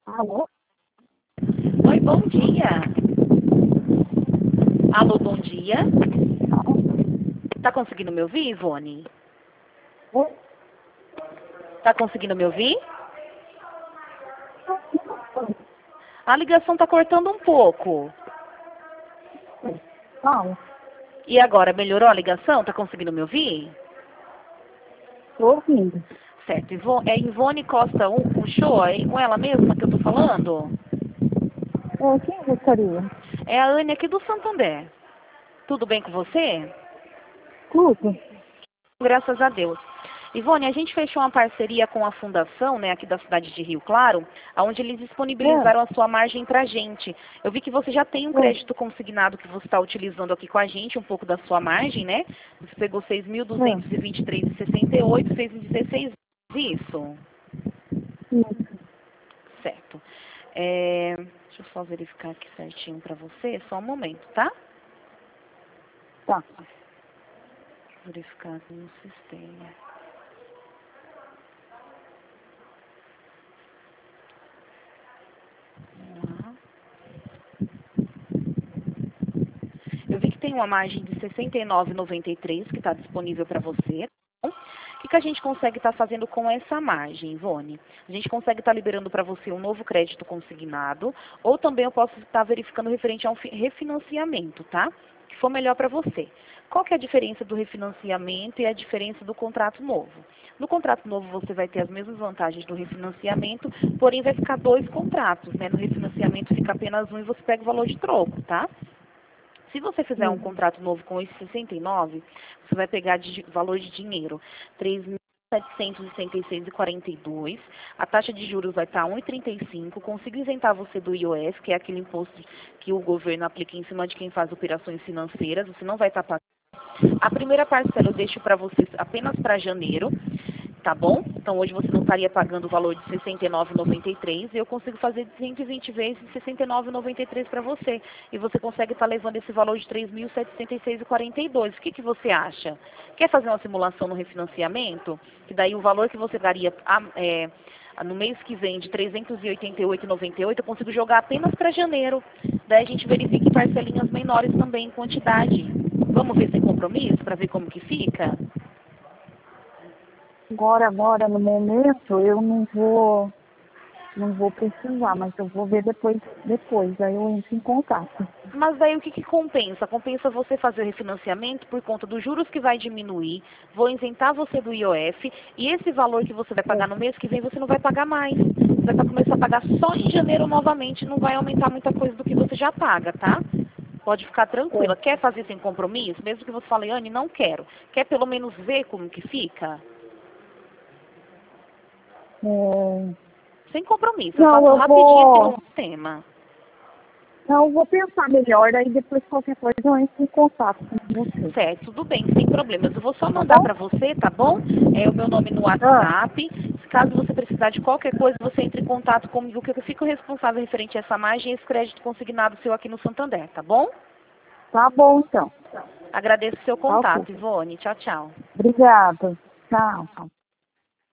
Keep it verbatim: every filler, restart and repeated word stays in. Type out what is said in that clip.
Alô? Oi, bom dia. Alô, bom dia. Tá conseguindo me ouvir, Ivone? Oi? Tá conseguindo me ouvir? A ligação tá cortando um pouco. Fala. E agora, melhorou a ligação? Tá conseguindo me ouvir? Tô ouvindo. Certo. Ivo- É Ivone Costa um, um show? É com ela mesma que eu tô falando? É, quem gostaria? É a Anne aqui do Santander. Tudo bem com você? Tudo? Graças a Deus. Ivone, a gente fechou uma parceria com a fundação, né, aqui da cidade de Rio Claro, onde eles disponibilizaram É, a sua margem para a gente. Eu vi que você já tem um é, crédito consignado que você está utilizando aqui com a gente, um pouco da sua margem, né? Você pegou seis mil duzentos e vinte e três vírgula sessenta e oito, fez em dezesseis vezes isso? é. Isso. Certo. É, deixa eu só verificar aqui certinho para você, só um momento, tá? Tá. Verificar aqui no sistema. Vamos lá. Eu vi que tem uma margem de sessenta e nove vírgula noventa e três que está disponível para você. O que, que a gente consegue estar fazendo com essa margem, Ivone? A gente consegue estar liberando para você um novo crédito consignado, ou também eu posso estar verificando referente a um fi- refinanciamento, tá? Que for melhor para você. Qual que é a diferença do refinanciamento e a diferença do contrato novo? No contrato novo você vai ter as mesmas vantagens do refinanciamento, porém vai ficar dois contratos, né? No refinanciamento fica apenas um e você pega o valor de troco, tá? Se você fizer um Sim. contrato novo com esse sessenta e nove, você vai pegar de valor de dinheiro três mil setecentos e sessenta e seis vírgula quarenta e dois. A taxa de juros vai estar um vírgula trinta e cinco. Consigo isentar você do I O F, que é aquele imposto que o governo aplica em cima de quem faz operações financeiras. Você não vai estar pagando. A primeira parcela eu deixo para vocês apenas para janeiro, tá bom? Então hoje você não estaria pagando o valor de sessenta e nove vírgula noventa e três e eu consigo fazer cento e vinte vezes de sessenta e nove vírgula noventa e três para você. E você consegue estar levando esse valor de três mil setecentos e seis vírgula quarenta e dois. O que, que você acha? Quer fazer uma simulação no refinanciamento? Que daí o valor que você daria a- é, no mês que vem de trezentos e oitenta e oito vírgula noventa e oito, eu consigo jogar apenas para janeiro. Daí a gente verifica em parcelinhas menores também em quantidade. Vamos ver sem compromisso para ver como que fica? Agora, agora, no momento, eu não vou, não vou precisar, mas eu vou ver depois, depois. Aí eu entro em contato. Mas daí o que, que compensa? Compensa você fazer o refinanciamento por conta dos juros que vai diminuir, vou isentar você do I O F e esse valor que você vai É, pagar no mês que vem você não vai pagar mais. Você vai começar a pagar só em janeiro novamente, não vai aumentar muita coisa do que você já paga, tá? Pode ficar tranquila. é. Quer fazer sem compromisso? Mesmo que você fale, Anne, não quero. Quer pelo menos ver como que fica? É, Sem compromisso. Eu não, faço eu rapidinho aqui no vou, sistema. não, eu vou pensar melhor, aí depois qualquer coisa eu entro em contato com você. Certo, tudo bem, sem problemas. Eu vou só Tá mandar bom? para você, tá bom? É o meu nome no Ah, WhatsApp. Caso você precisar de qualquer coisa, você entre em contato comigo, que eu fico responsável referente a essa margem e esse crédito consignado seu aqui no Santander, tá bom? tá bom então. Agradeço o seu Tá ok. contato, Ivone. Tchau, tchau. Obrigada. Tchau.